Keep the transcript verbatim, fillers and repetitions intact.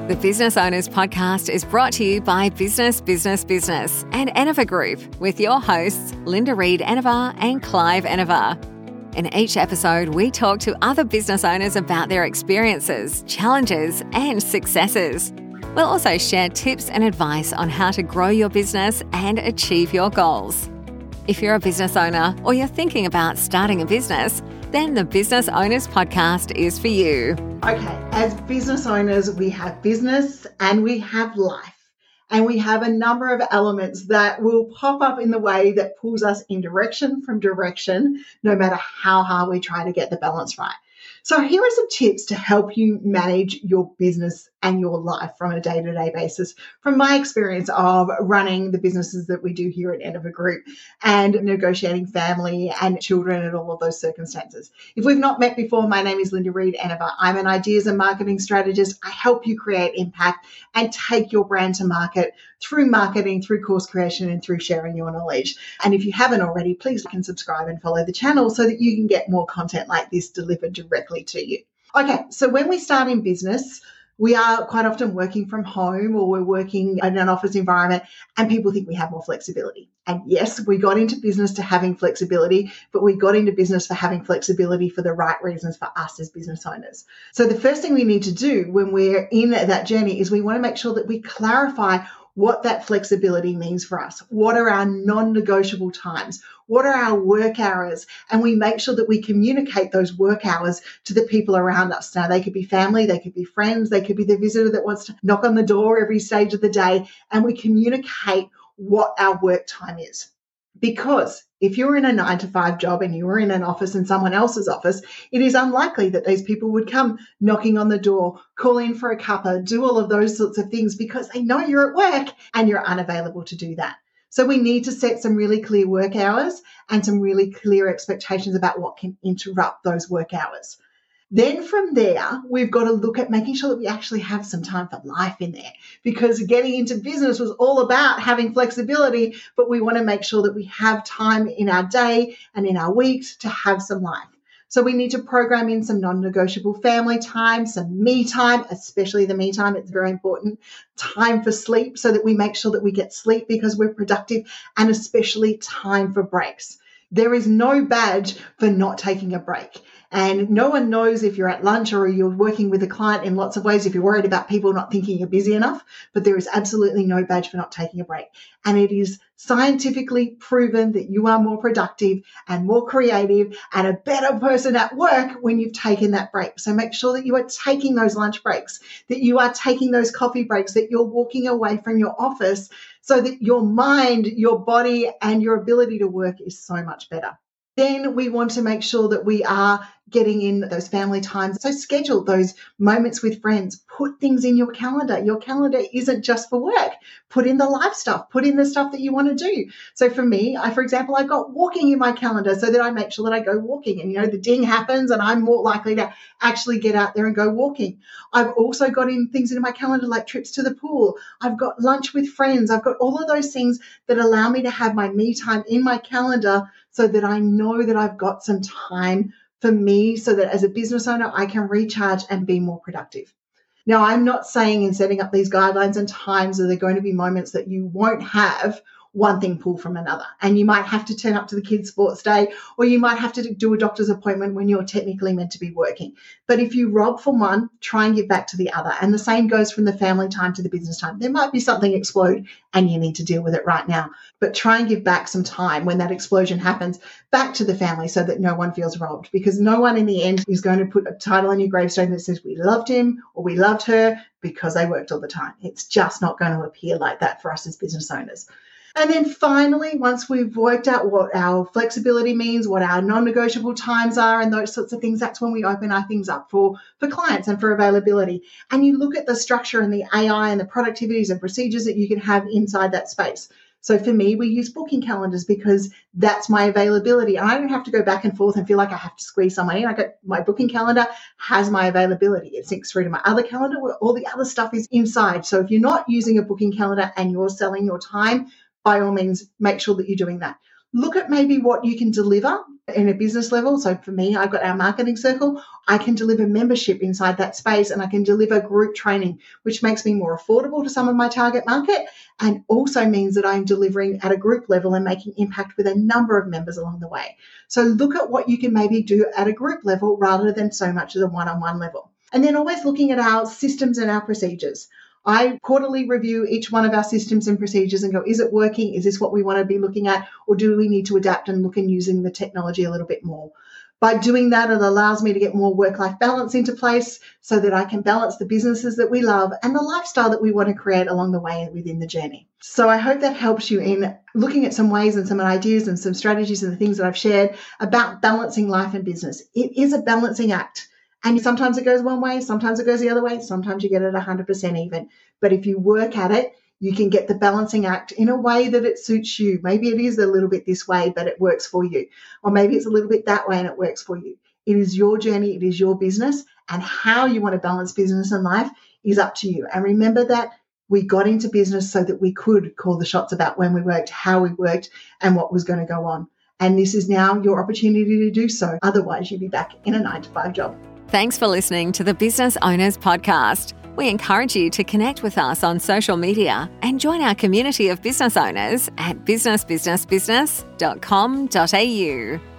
The Business Owners Podcast is brought to you by Business, Business, Business and Enova Group with your hosts, Linda Reed Enevar and Clive Enevar. In each episode, we talk to other business owners about their experiences, challenges and successes. We'll also share tips and advice on how to grow your business and achieve your goals. If you're a business owner or you're thinking about starting a business, then the Business Owners Podcast is for you. Okay, as business owners, we have business and we have life. And we have a number of elements that will pop up in the way that pulls us in direction from direction, no matter how hard we try to get the balance right. So here are some tips to help you manage your business and your life from a day-to-day basis from my experience of running the businesses that we do here at Enova Group and negotiating family and children and all of those circumstances. If we've not met before, my name is Linda Reed Enevar. I'm an ideas and marketing strategist. I help you create impact and take your brand to market through marketing, through course creation, and through sharing your knowledge. And if you haven't already, please like and subscribe and follow the channel so that you can get more content like this delivered directly to you. Okay, so when we start in business, we are quite often working from home or we're working in an office environment and people think we have more flexibility. And yes, we got into business to having flexibility, but we got into business for having flexibility for the right reasons for us as business owners. So the first thing we need to do when we're in that journey is we want to make sure that we clarify what that flexibility means for us. What are our non-negotiable times? What are our work hours? And we make sure that we communicate those work hours to the people around us. Now, they could be family, they could be friends, they could be the visitor that wants to knock on the door every stage of the day. And we communicate what our work time is. Because if you're in a nine to five job and you were in an office in someone else's office, it is unlikely that these people would come knocking on the door, call in for a cuppa, do all of those sorts of things because they know you're at work and you're unavailable to do that. So we need to set some really clear work hours and some really clear expectations about what can interrupt those work hours. Then from there, we've got to look at making sure that we actually have some time for life in there because getting into business was all about having flexibility, but we want to make sure that we have time in our day and in our weeks to have some life. So we need to program in some non-negotiable family time, some me time, especially the me time. It's very important. Time for sleep so that we make sure that we get sleep because we're productive, and especially time for breaks. There is no badge for not taking a break. And no one knows if you're at lunch or you're working with a client in lots of ways if you're worried about people not thinking you're busy enough, but there is absolutely no badge for not taking a break. And it is scientifically proven that you are more productive and more creative and a better person at work when you've taken that break. So make sure that you are taking those lunch breaks, that you are taking those coffee breaks, that you're walking away from your office so that your mind, your body, and your ability to work is so much better. Then we want to make sure that we are getting in those family times. So schedule those moments with friends. Put things in your calendar. Your calendar isn't just for work. Put in the life stuff. Put in the stuff that you want to do. So for me, I, for example, I've got walking in my calendar so that I make sure that I go walking. And, you know, the ding happens and I'm more likely to actually get out there and go walking. I've also got in things in my calendar like trips to the pool. I've got lunch with friends. I've got all of those things that allow me to have my me time in my calendar so that I know that I've got some time for me so that as a business owner, I can recharge and be more productive. Now, I'm not saying in setting up these guidelines and times that there are going to be moments that you won't have one thing pull from another. And you might have to turn up to the kids' sports day, or you might have to do a doctor's appointment when you're technically meant to be working. But if you rob from one, try and give back to the other. And the same goes from the family time to the business time. There might be something explode and you need to deal with it right now. But try and give back some time when that explosion happens back to the family so that no one feels robbed. Because no one in the end is going to put a title on your gravestone that says we loved him or we loved her because they worked all the time. It's just not going to appear like that for us as business owners. And then finally, once we've worked out what our flexibility means, what our non-negotiable times are and those sorts of things, that's when we open our things up for, for clients and for availability. And you look at the structure and the A I and the productivities and procedures that you can have inside that space. So for me, we use booking calendars because that's my availability. And I don't have to go back and forth and feel like I have to squeeze someone in. I got my booking calendar has my availability. It syncs through to my other calendar where all the other stuff is inside. So if you're not using a booking calendar and you're selling your time, by all means, make sure that you're doing that. look at maybe what you can deliver in a business level. So for me, I've got our marketing circle. I can deliver membership inside that space, and I can deliver group training, which makes me more affordable to some of my target market and also means that I'm delivering at a group level and making impact with a number of members along the way. So look at what you can maybe do at a group level rather than so much at a one-on-one level. And then always looking at our systems and our procedures. I quarterly review each one of our systems and procedures and go, is it working? Is this what we want to be looking at? Or do we need to adapt and look and using the technology a little bit more? By doing that, it allows me to get more work-life balance into place so that I can balance the businesses that we love and the lifestyle that we want to create along the way within the journey. So I hope that helps you in looking at some ways and some ideas and some strategies and the things that I've shared about balancing life and business. It is a balancing act. And sometimes it goes one way, sometimes it goes the other way, sometimes you get it one hundred percent even. But if you work at it, you can get the balancing act in a way that it suits you. Maybe it is a little bit this way, but it works for you. Or maybe it's a little bit that way and it works for you. It is your journey, it is your business, and how you want to balance business and life is up to you. And remember that we got into business so that we could call the shots about when we worked, how we worked, and what was going to go on. And this is now your opportunity to do so. Otherwise, you'd be back in a nine to five job. Thanks for listening to the Business Owners Podcast. We encourage you to connect with us on social media and join our community of business owners at business business business dot com dot a u.